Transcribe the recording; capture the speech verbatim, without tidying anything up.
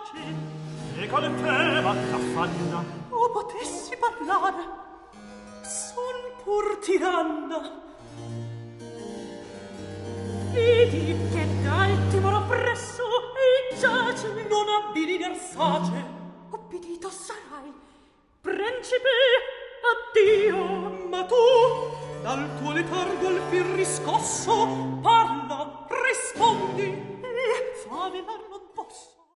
tace e con te va t'affanna. O potessi parlare, son pur tiranna. Vedi che dal timore oppresso e giace, non abbili nersace. Obbedito sarai, principe, addio. Ma tu, dal tuo letargo al fin riscosso, parla, rispondi, e fa velar non posso.